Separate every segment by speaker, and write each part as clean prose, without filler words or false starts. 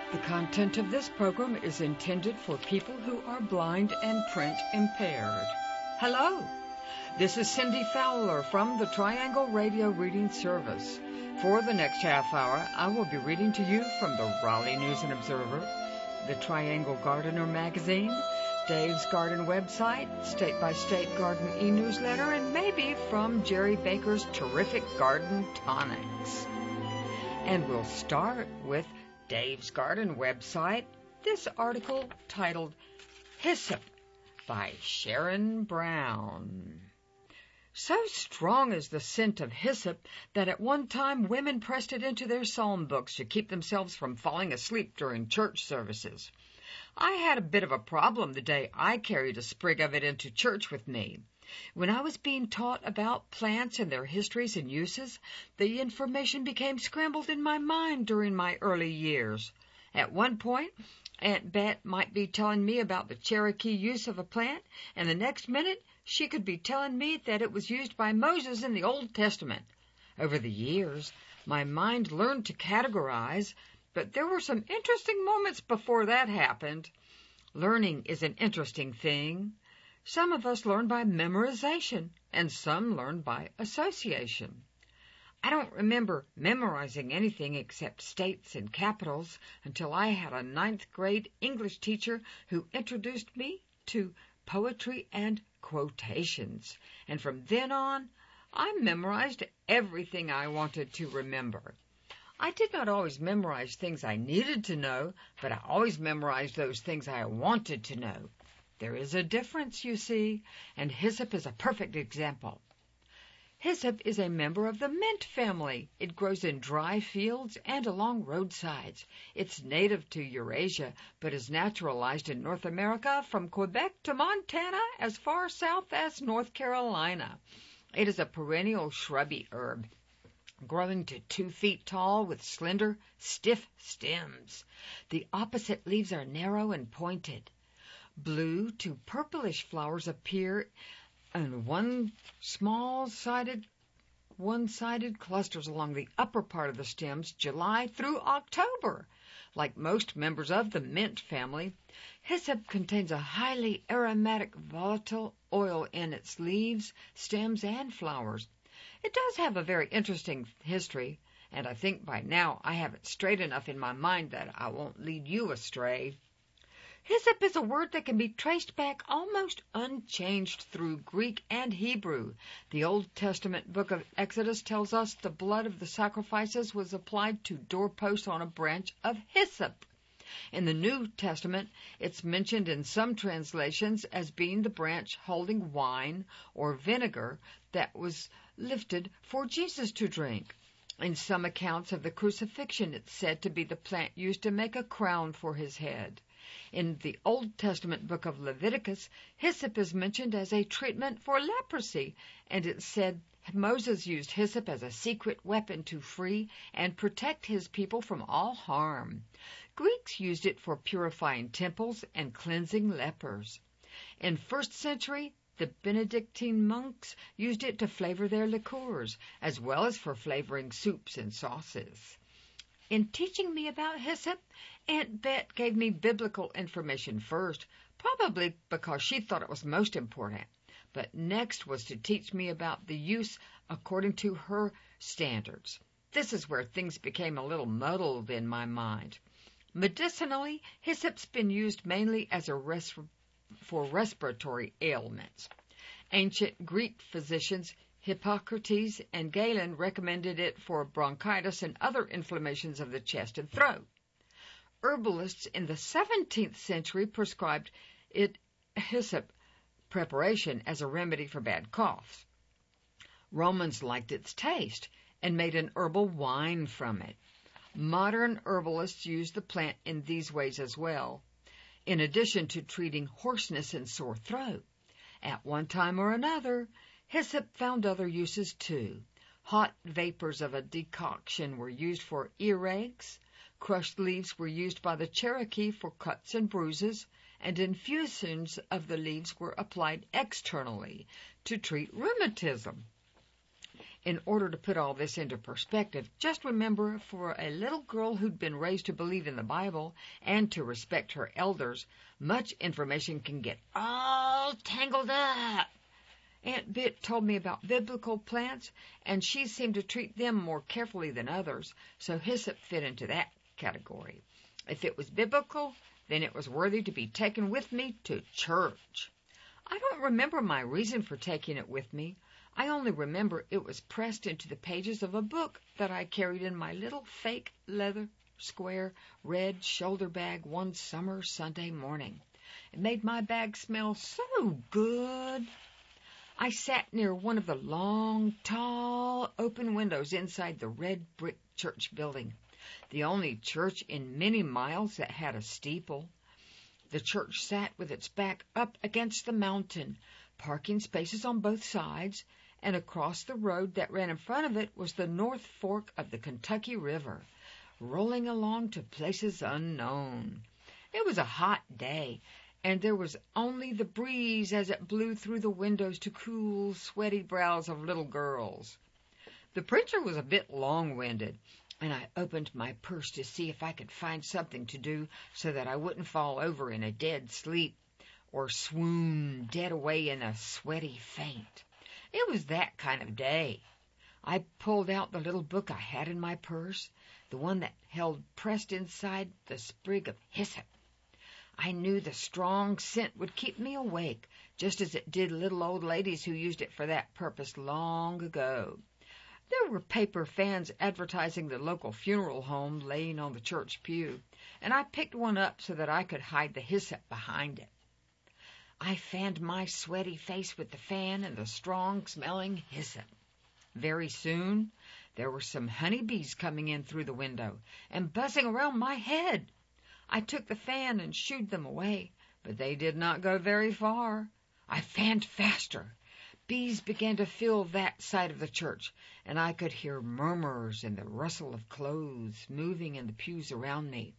Speaker 1: The content of this program is intended for people who are blind and print impaired. Hello, this is Cindy Fowler from the Triangle Radio Reading Service. For the next half hour, I will be reading to you from the Raleigh News and Observer, the Triangle Gardener magazine, Dave's Garden website, State by State Garden e-newsletter, and maybe from Jerry Baker's terrific garden tonics. And we'll start with Dave's Garden website, this article titled Hyssop by Sharon Brown. So strong is the scent of hyssop that at one time women pressed it into their psalm books to keep themselves from falling asleep during church services. I had a bit of a problem the day I carried a sprig of it into church with me. When I was being taught about plants and their histories and uses, the information became scrambled in my mind during my early years. At one point, Aunt Bet might be telling me about the Cherokee use of a plant, and the next minute she could be telling me that it was used by Moses in the Old Testament. Over the years, my mind learned to categorize, but there were some interesting moments before that happened. Learning is an interesting thing. Some of us learn by memorization, and some learn by association. I don't remember memorizing anything except states and capitals until I had a 9th grade English teacher who introduced me to poetry and quotations. And from then on, I memorized everything I wanted to remember. I did not always memorize things I needed to know, but I always memorized those things I wanted to know. There is a difference, you see, and hyssop is a perfect example. Hyssop is a member of the mint family. It grows in dry fields and along roadsides. It's native to Eurasia, but is naturalized in North America from Quebec to Montana as far south as North Carolina. It is a perennial shrubby herb, growing to 2 feet tall with slender, stiff stems. The opposite leaves are narrow and pointed. Blue to purplish flowers appear in one-sided clusters along the upper part of the stems July through October. Like most members of the mint family, hyssop contains a highly aromatic volatile oil in its leaves, stems, and flowers. It does have a very interesting history, and I think by now I have it straight enough in my mind that I won't lead you astray. Hyssop is a word that can be traced back almost unchanged through Greek and Hebrew. The Old Testament book of Exodus tells us the blood of the sacrifices was applied to doorposts on a branch of hyssop. In the New Testament, it's mentioned in some translations as being the branch holding wine or vinegar that was lifted for Jesus to drink. In some accounts of the crucifixion, it's said to be the plant used to make a crown for his head. In the Old Testament book of Leviticus, hyssop is mentioned as a treatment for leprosy, and it's said Moses used hyssop as a secret weapon to free and protect his people from all harm. Greeks used it for purifying temples and cleansing lepers. In 1st century, the Benedictine monks used it to flavor their liqueurs, as well as for flavoring soups and sauces. In teaching me about hyssop, Aunt Bet gave me biblical information first, probably because she thought it was most important. But next was to teach me about the use according to her standards. This is where things became a little muddled in my mind. Medicinally, hyssop's been used mainly as for respiratory ailments. Ancient Greek physicians Hippocrates and Galen recommended it for bronchitis and other inflammations of the chest and throat. Herbalists in the 17th century prescribed hyssop preparation as a remedy for bad coughs. Romans liked its taste and made an herbal wine from it. Modern herbalists use the plant in these ways as well, in addition to treating hoarseness and sore throat. At one time or another, hyssop found other uses too. Hot vapors of a decoction were used for earaches. Crushed leaves were used by the Cherokee for cuts and bruises, and infusions of the leaves were applied externally to treat rheumatism. In order to put all this into perspective, just remember, for a little girl who'd been raised to believe in the Bible and to respect her elders, much information can get all tangled up. Aunt Bet told me about biblical plants, and she seemed to treat them more carefully than others, so hyssop fit into that category. If it was biblical, then it was worthy to be taken with me to church. I don't remember my reason for taking it with me. I only remember it was pressed into the pages of a book that I carried in my little fake leather square red shoulder bag one summer Sunday morning. It made my bag smell so good. I sat near one of the long, tall, open windows inside the red brick church building, the only church in many miles that had a steeple. The church sat with its back up against the mountain, parking spaces on both sides, and across the road that ran in front of it was the North Fork of the Kentucky River, rolling along to places unknown. It was a hot day, and there was only the breeze as it blew through the windows to cool, sweaty brows of little girls. The preacher was a bit long-winded, and I opened my purse to see if I could find something to do so that I wouldn't fall over in a dead sleep or swoon dead away in a sweaty faint. It was that kind of day. I pulled out the little book I had in my purse, the one that held pressed inside the sprig of hyssop. I knew the strong scent would keep me awake, just as it did little old ladies who used it for that purpose long ago. There were paper fans advertising the local funeral home laying on the church pew, and I picked one up so that I could hide the hyssop behind it. I fanned my sweaty face with the fan and the strong-smelling hyssop. Very soon, there were some honeybees coming in through the window and buzzing around my head. I took the fan and shooed them away, but they did not go very far. I fanned faster. Bees began to fill that side of the church, and I could hear murmurs and the rustle of clothes moving in the pews around me.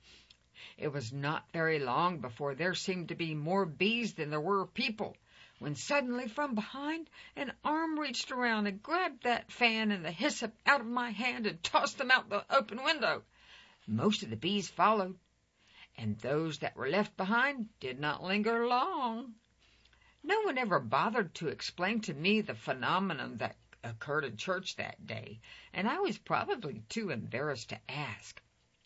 Speaker 1: It was not very long before there seemed to be more bees than there were people, when suddenly from behind an arm reached around and grabbed that fan and the hyssop out of my hand and tossed them out the open window. Most of the bees followed, and those that were left behind did not linger long. No one ever bothered to explain to me the phenomenon that occurred in church that day, and I was probably too embarrassed to ask.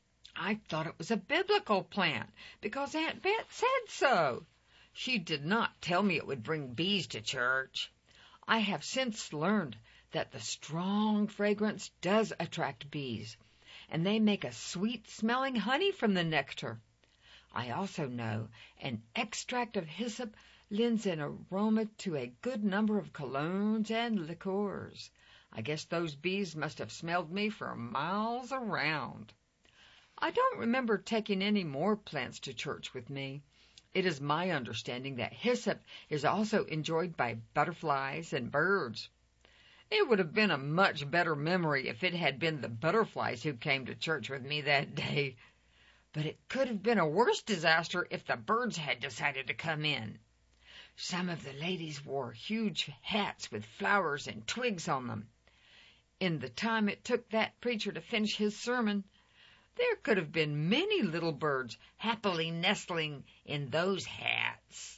Speaker 1: I thought it was a biblical plant because Aunt Bet said so. She did not tell me it would bring bees to church. I have since learned that the strong fragrance does attract bees, and they make a sweet-smelling honey from the nectar. I also know an extract of hyssop lends an aroma to a good number of colognes and liqueurs. I guess those bees must have smelled me for miles around. I don't remember taking any more plants to church with me. It is my understanding that hyssop is also enjoyed by butterflies and birds. It would have been a much better memory if it had been the butterflies who came to church with me that day. But it could have been a worse disaster if the birds had decided to come in. Some of the ladies wore huge hats with flowers and twigs on them. In the time it took that preacher to finish his sermon, there could have been many little birds happily nestling in those hats.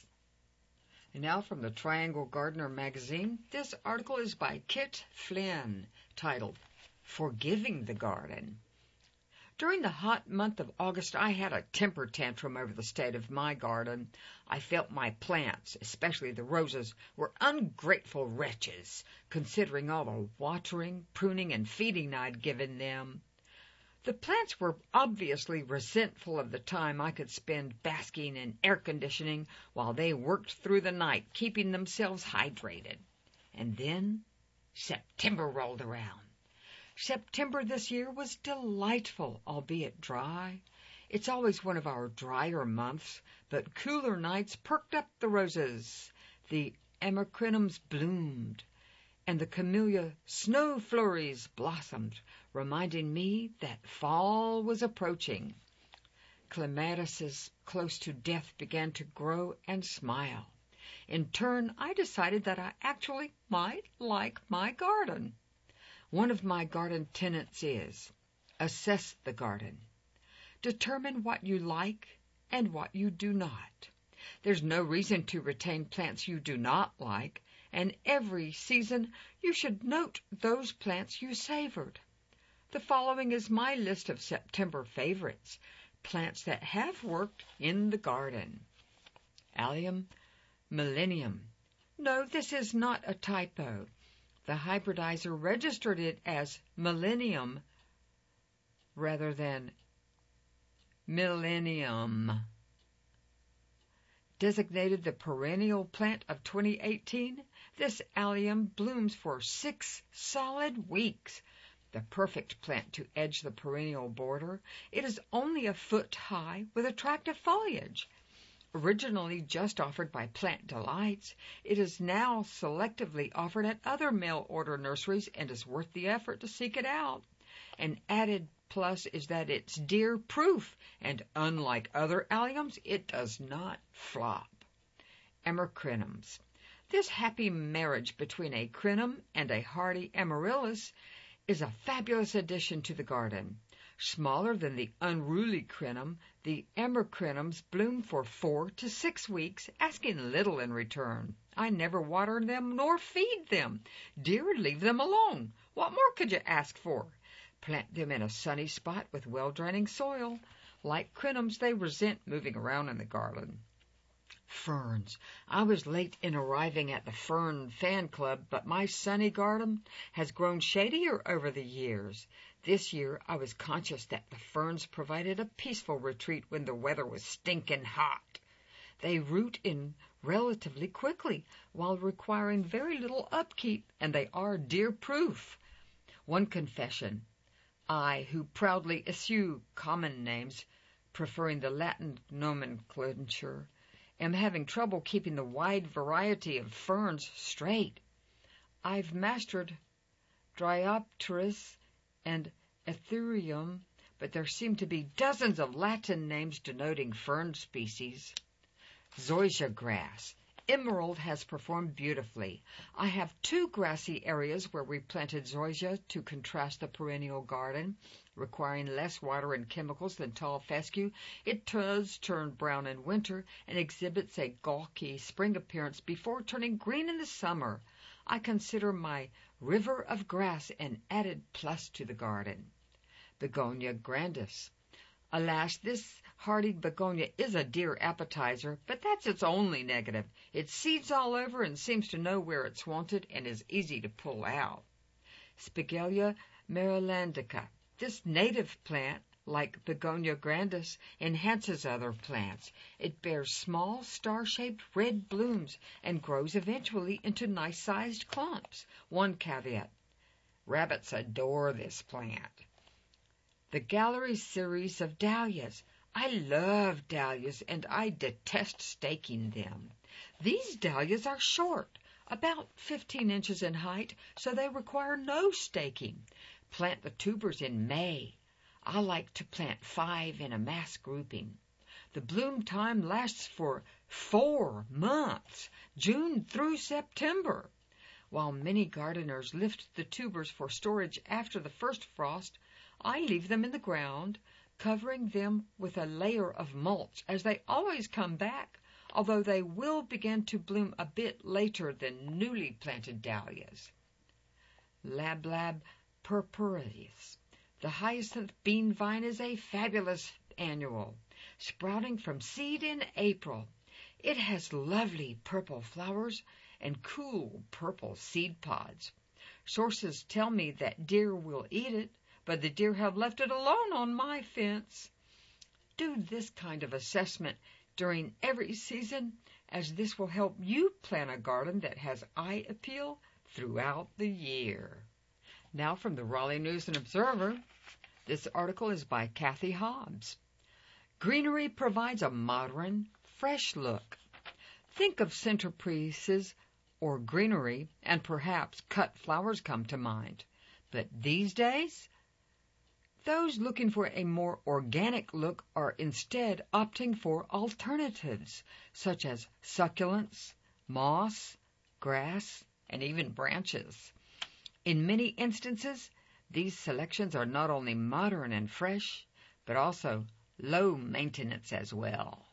Speaker 1: And now from the Triangle Gardener magazine, this article is by Kit Flynn, titled, Forgiving the Garden. During the hot month of August, I had a temper tantrum over the state of my garden. I felt my plants, especially the roses, were ungrateful wretches, considering all the watering, pruning, and feeding I'd given them. The plants were obviously resentful of the time I could spend basking in air conditioning while they worked through the night, keeping themselves hydrated. And then September rolled around. September this year was delightful, albeit dry. It's always one of our drier months, but cooler nights perked up the roses. The amacrinums bloomed, and the camellia snow flurries blossomed, reminding me that fall was approaching. Clematis close to death began to grow and smile. In turn, I decided that I actually might like my garden. One of my garden tenets is, assess the garden. Determine what you like and what you do not. There's no reason to retain plants you do not like, and every season you should note those plants you savored. The following is my list of September favorites, plants that have worked in the garden. Allium millennium. No, this is not a typo. The hybridizer registered it as millennium rather than millennium. Designated the perennial plant of 2018, this allium blooms for 6 solid weeks. The perfect plant to edge the perennial border. It is only a foot high with attractive foliage. Originally just offered by Plant Delights, it is now selectively offered at other mail-order nurseries and is worth the effort to seek it out. An added plus is that it's deer-proof, and unlike other alliums, it does not flop. Emercrinums. This happy marriage between a crinum and a hardy amaryllis is a fabulous addition to the garden. Smaller than the unruly crinum, the emercrinums bloom for 4 to 6 weeks, asking little in return. I never water them nor feed them. Deer leave them alone. What more could you ask for? Plant them in a sunny spot with well-draining soil. Like crinums, they resent moving around in the garden. Ferns. I was late in arriving at the Fern Fan Club, but my sunny garden has grown shadier over the years. This year, I was conscious that the ferns provided a peaceful retreat when the weather was stinking hot. They root in relatively quickly while requiring very little upkeep, and they are deer-proof. One confession. I, who proudly eschew common names, preferring the Latin nomenclature, am having trouble keeping the wide variety of ferns straight. I've mastered Dryopteris and Ethereum, but there seem to be dozens of Latin names denoting fern species. Zoysia grass. Emerald has performed beautifully. I have 2 grassy areas where we planted zoysia to contrast the perennial garden. Requiring less water and chemicals than tall fescue, it does turn brown in winter and exhibits a gawky spring appearance before turning green in the summer. I consider my river of grass an added plus to the garden. Begonia grandis. Alas, this hardy begonia is a deer appetizer, but that's its only negative. It seeds all over and seems to know where it's wanted and is easy to pull out. Spigelia marylandica. This native plant, like Begonia grandis, enhances other plants. It bears small, star-shaped red blooms and grows eventually into nice-sized clumps. One caveat. Rabbits adore this plant. The gallery series of dahlias. I love dahlias, and I detest staking them. These dahlias are short, about 15 inches in height, so they require no staking. Plant the tubers in May. I like to plant 5 in a mass grouping. The bloom time lasts for 4 months, June through September. While many gardeners lift the tubers for storage after the first frost, I leave them in the ground, covering them with a layer of mulch, as they always come back, although they will begin to bloom a bit later than newly planted dahlias. Lablab purpureus. The hyacinth bean vine is a fabulous annual, sprouting from seed in April. It has lovely purple flowers and cool purple seed pods. Sources tell me that deer will eat it, but the deer have left it alone on my fence. Do this kind of assessment during every season, as this will help you plan a garden that has eye appeal throughout the year. Now from the Raleigh News and Observer, this article is by Kathy Hobbs. Greenery provides a modern, fresh look. Think of centerpieces or greenery, and perhaps cut flowers come to mind. But these days, those looking for a more organic look are instead opting for alternatives, such as succulents, moss, grass, and even branches. In many instances, these selections are not only modern and fresh, but also low maintenance as well.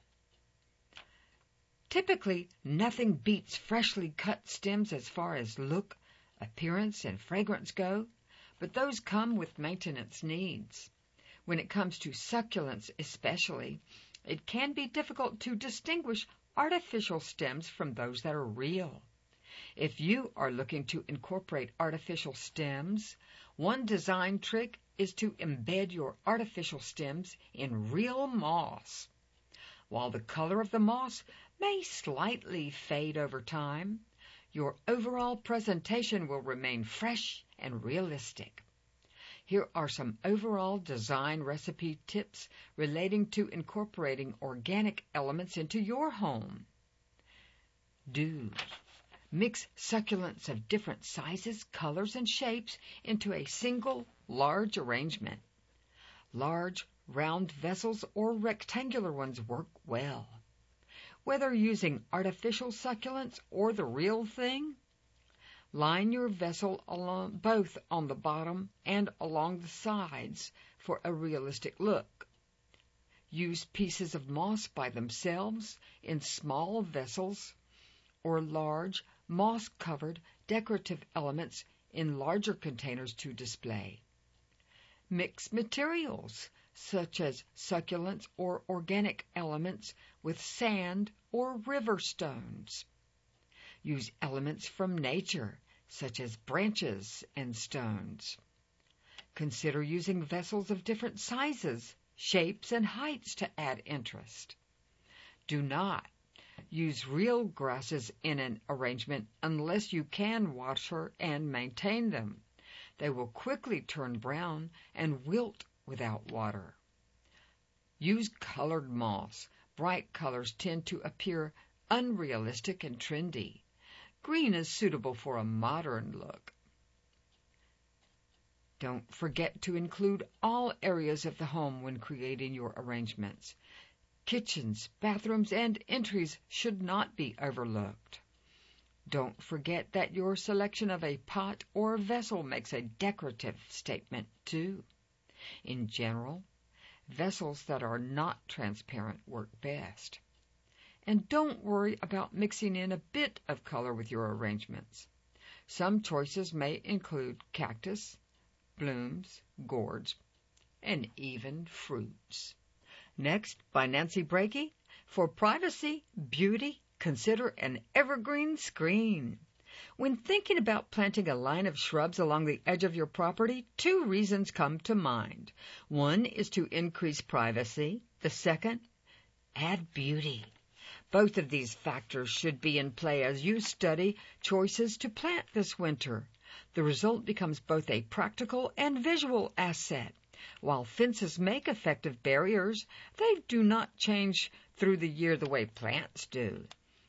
Speaker 1: Typically, nothing beats freshly cut stems as far as look, appearance, and fragrance go, but those come with maintenance needs. When it comes to succulents especially, it can be difficult to distinguish artificial stems from those that are real. If you are looking to incorporate artificial stems, one design trick is to embed your artificial stems in real moss. While the color of the moss may slightly fade over time, your overall presentation will remain fresh and realistic. Here are some overall design recipe tips relating to incorporating organic elements into your home. Do mix succulents of different sizes, colors, and shapes into a single large arrangement. Large, round vessels or rectangular ones work well. Whether using artificial succulents or the real thing, line your vessel both on the bottom and along the sides for a realistic look. Use pieces of moss by themselves in small vessels or large, moss-covered decorative elements in larger containers to display. Mix materials, such as succulents or organic elements, with sand or river stones. Use elements from nature, such as branches and stones. Consider using vessels of different sizes, shapes, and heights to add interest. Do not use real grasses in an arrangement unless you can water and maintain them. They will quickly turn brown and wilt without water. Use colored moss. Bright colors tend to appear unrealistic and trendy. Green is suitable for a modern look. Don't forget to include all areas of the home when creating your arrangements. Kitchens, bathrooms, and entries should not be overlooked. Don't forget that your selection of a pot or vessel makes a decorative statement, too. In general, vessels that are not transparent work best. And don't worry about mixing in a bit of color with your arrangements. Some choices may include cactus, blooms, gourds, and even fruits. Next, by Nancy Brakey, for privacy, beauty, consider an evergreen screen. When thinking about planting a line of shrubs along the edge of your property, two reasons come to mind. One is to increase privacy. The second, add beauty. Both of these factors should be in play as you study choices to plant this winter. The result becomes both a practical and visual asset. While fences make effective barriers, they do not change through the year the way plants do.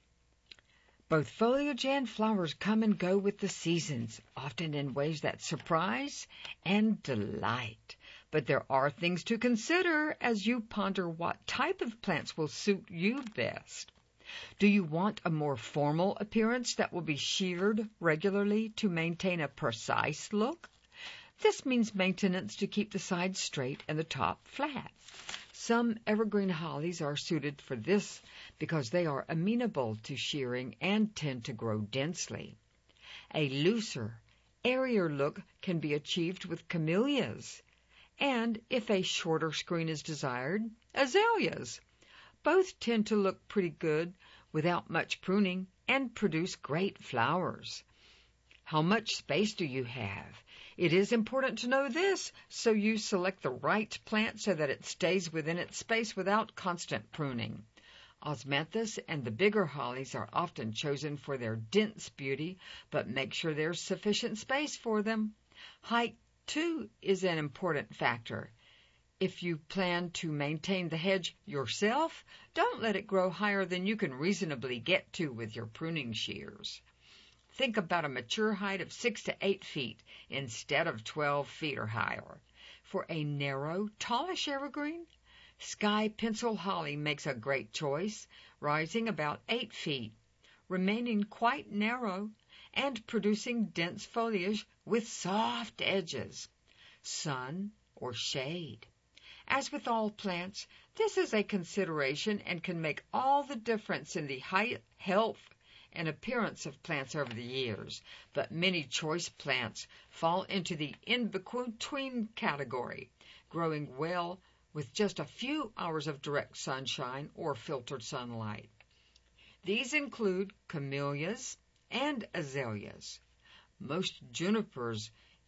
Speaker 1: Both foliage and flowers come and go with the seasons, often in ways that surprise and delight. But there are things to consider as you ponder what type of plants will suit you best. Do you want a more formal appearance that will be sheared regularly to maintain a precise look? This means maintenance to keep the sides straight and the top flat. Some evergreen hollies are suited for this because they are amenable to shearing and tend to grow densely. A looser, airier look can be achieved with camellias, and if a shorter screen is desired, azaleas. Both tend to look pretty good without much pruning and produce great flowers. How much space do you have? It is important to know this, so you select the right plant so that it stays within its space without constant pruning. Osmanthus and the bigger hollies are often chosen for their dense beauty, but make sure there's sufficient space for them. Height, too, is an important factor. If you plan to maintain the hedge yourself, don't let it grow higher than you can reasonably get to with your pruning shears. Think about a mature height of 6 to 8 feet instead of 12 feet or higher. For a narrow, tallish evergreen, sky pencil holly makes a great choice, rising about 8 feet, remaining quite narrow, and producing dense foliage with soft edges, sun or shade. As with all plants, this is a consideration and can make all the difference in the height, health, and appearance of plants over the years, but many choice plants fall into the in-between category, growing well with just a few hours of direct sunshine or filtered sunlight. These include camellias and azaleas. Most junipers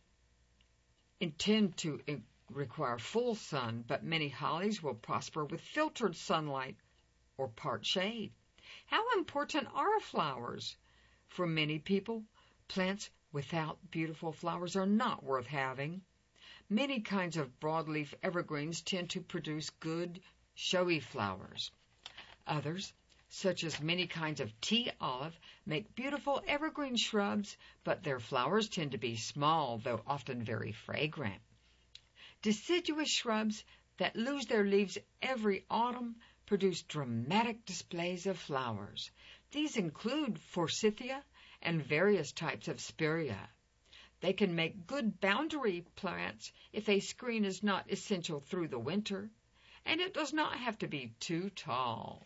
Speaker 1: intend to require full sun, but many hollies will prosper with filtered sunlight or part shade. How important are flowers? For many people, plants without beautiful flowers are not worth having. Many kinds of broadleaf evergreens tend to produce good, showy flowers. Others, such as many kinds of tea olive, make beautiful evergreen shrubs, but their flowers tend to be small, though often very fragrant. Deciduous shrubs that lose their leaves every autumn produce dramatic displays of flowers. These include forsythia and various types of spirea. They can make good boundary plants if a screen is not essential through the winter, and it does not have to be too tall.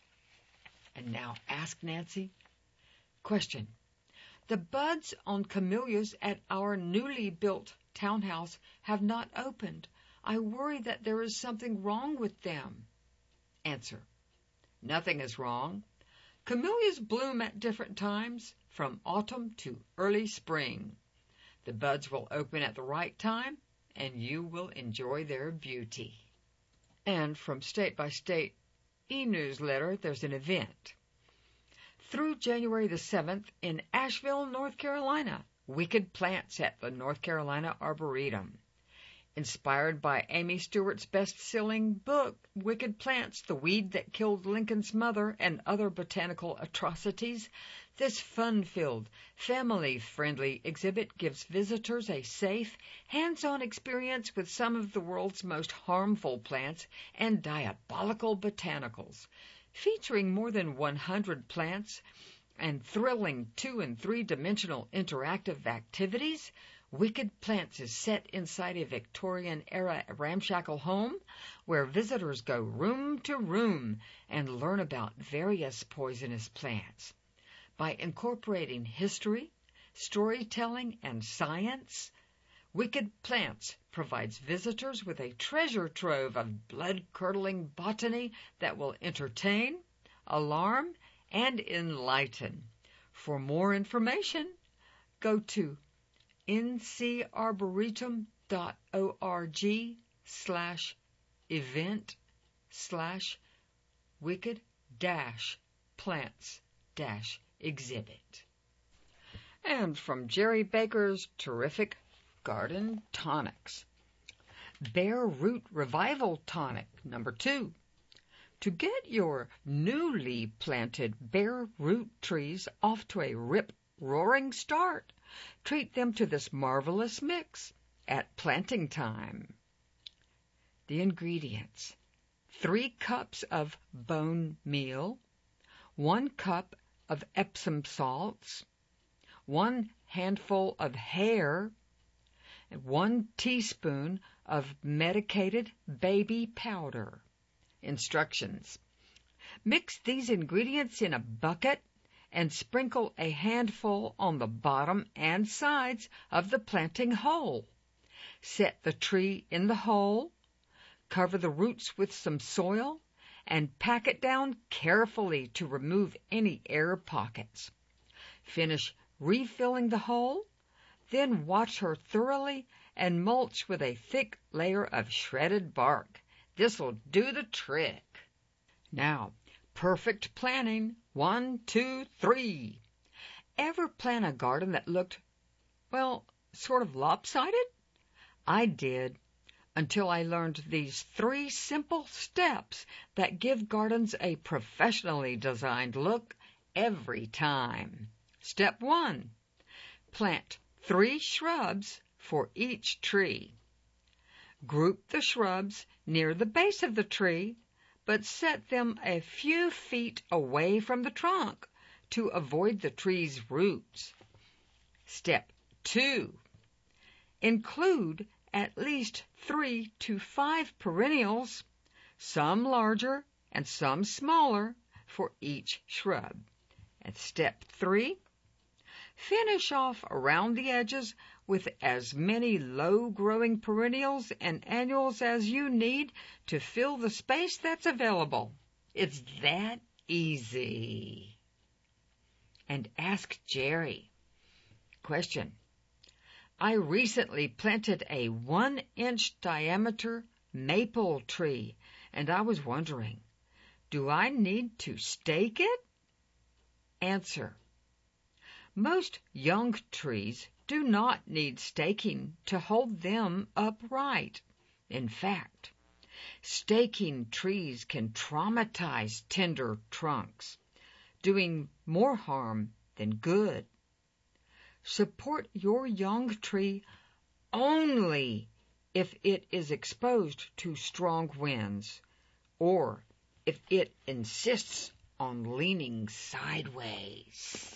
Speaker 1: And now Ask Nancy. Question. The buds on camellias at our newly built townhouse have not opened. I worry that there is something wrong with them. Answer. Nothing is wrong. Camellias bloom at different times, from autumn to early spring. The buds will open at the right time, and you will enjoy their beauty. And from State by State e-newsletter, there's an event. Through January the 7th in Asheville, North Carolina, Wicked Plants at the North Carolina Arboretum. Inspired by Amy Stewart's best-selling book, Wicked Plants, The Weed That Killed Lincoln's Mother and Other Botanical Atrocities, this fun-filled, family-friendly exhibit gives visitors a safe, hands-on experience with some of the world's most harmful plants and diabolical botanicals. Featuring more than 100 plants and thrilling 2- and 3-dimensional interactive activities, Wicked Plants is set inside a Victorian-era ramshackle home where visitors go room to room and learn about various poisonous plants. By incorporating history, storytelling, and science, Wicked Plants provides visitors with a treasure trove of blood-curdling botany that will entertain, alarm, and enlighten. For more information, go to ncrboretium.org/event/wicked-plants-exhibit. And from Jerry Baker's terrific Garden Tonics. Bare Root Revival Tonic, number 2. To get your newly planted bare root trees off to a rip-roaring start, treat them to this marvelous mix at planting time. The ingredients: 3 cups of bone meal, 1 cup of Epsom salts, 1 handful of hair, and 1 teaspoon of medicated baby powder. Instructions: mix these ingredients in a bucket and sprinkle a handful on the bottom and sides of the planting hole. Set the tree in the hole, cover the roots with some soil, and pack it down carefully to remove any air pockets. Finish refilling the hole, then wash her thoroughly and mulch with a thick layer of shredded bark. This'll do the trick. Now, perfect planning. 1, 2, 3. Ever plan a garden that looked, sort of lopsided? I did, until I learned these 3 simple steps that give gardens a professionally designed look every time. Step 1. Plant 3 shrubs for each tree. Group the shrubs near the base of the tree, but set them a few feet away from the trunk to avoid the tree's roots. Step 2. Include at least 3 to 5 perennials, some larger and some smaller, for each shrub. And step 3. Finish off around the edges with as many low-growing perennials and annuals as you need to fill the space that's available. It's that easy. And ask Jerry. Question. I recently planted a 1-inch diameter maple tree, and I was wondering, do I need to stake it? Answer. Most young trees do not need staking to hold them upright. In fact, staking trees can traumatize tender trunks, doing more harm than good. Support your young tree only if it is exposed to strong winds or if it insists on leaning sideways.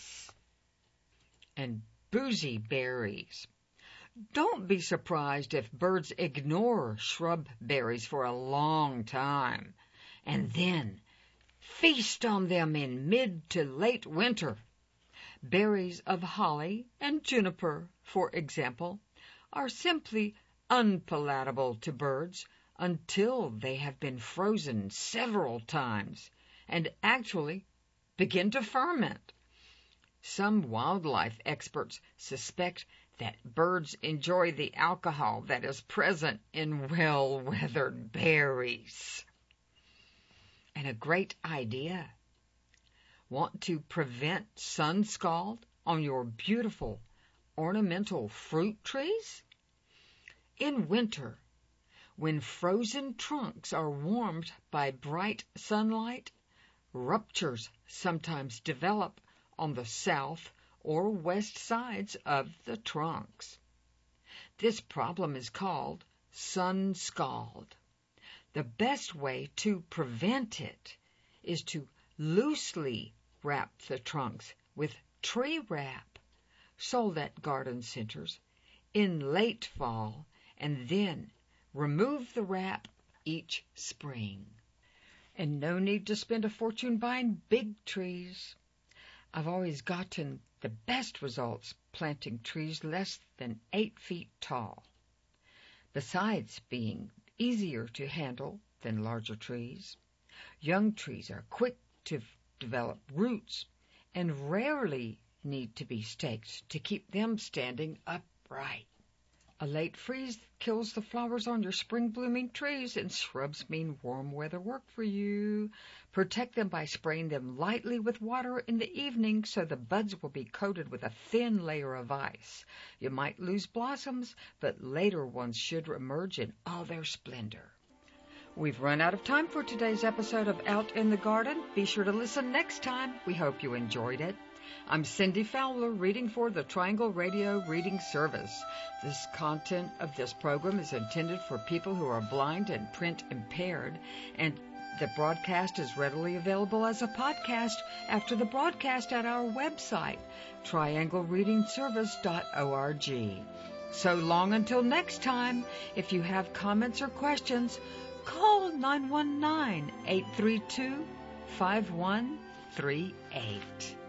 Speaker 1: And boozy berries. Don't be surprised if birds ignore shrub berries for a long time and then feast on them in mid to late winter. Berries of holly and juniper, for example, are simply unpalatable to birds until they have been frozen several times and actually begin to ferment. Some wildlife experts suspect that birds enjoy the alcohol that is present in well-weathered berries. And a great idea. Want to prevent sun scald on your beautiful ornamental fruit trees? In winter, when frozen trunks are warmed by bright sunlight, ruptures sometimes develop on the south or west sides of the trunks. This problem is called sun scald. The best way to prevent it is to loosely wrap the trunks with tree wrap sold at garden centers in late fall, and then remove the wrap each spring. And no need to spend a fortune buying big trees. I've always gotten the best results planting trees less than 8 feet tall. Besides being easier to handle than larger trees, young trees are quick to develop roots and rarely need to be staked to keep them standing upright. A late freeze kills the flowers on your spring-blooming trees, and shrubs mean warm weather work for you. Protect them by spraying them lightly with water in the evening so the buds will be coated with a thin layer of ice. You might lose blossoms, but later ones should emerge in all their splendor. We've run out of time for today's episode of Out in the Garden. Be sure to listen next time. We hope you enjoyed it. I'm Cindy Fowler, reading for the Triangle Radio Reading Service. This content of this program is intended for people who are blind and print impaired, and the broadcast is readily available as a podcast after the broadcast at our website, trianglereadingservice.org. So long until next time. If you have comments or questions, call 919-832-5138.